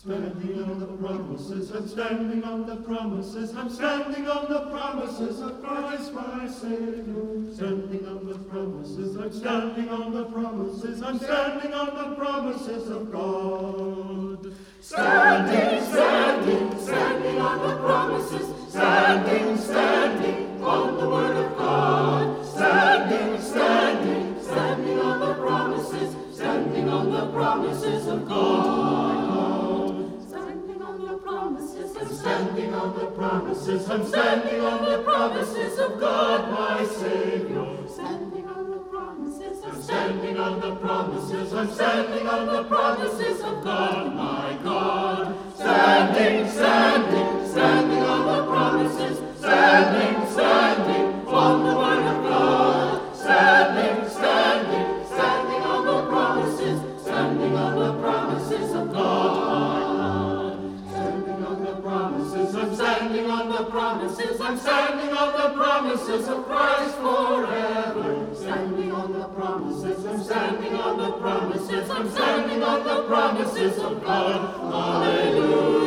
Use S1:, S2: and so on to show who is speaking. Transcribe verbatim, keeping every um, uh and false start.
S1: Standing on the promises, I'm standing on the promises, I'm standing on the promises of Christ my Savior. Standing on the promises, I'm standing on the promises, I'm standing on the promises of God.
S2: Standing, standing, standing on the promises, standing, standing on the word of God. Standing, standing, standing on the promises, standing on the promises of God. Standing on the promises, I'm standing on the promises, I'm standing on the promises of God, my Savior. Standing on the promises, I'm standing on the promises, I'm standing on the promises of God, my God. Standing, standing, standing on the promises, standing, standing on the word of God. Standing, standing, standing on the promises, standing on the promises of God. Standing on the promises, I'm standing on the promises, I'm standing on the promises of Christ forever. Standing on the promises, I'm standing on the promises, I'm standing on the promises of God. Hallelujah.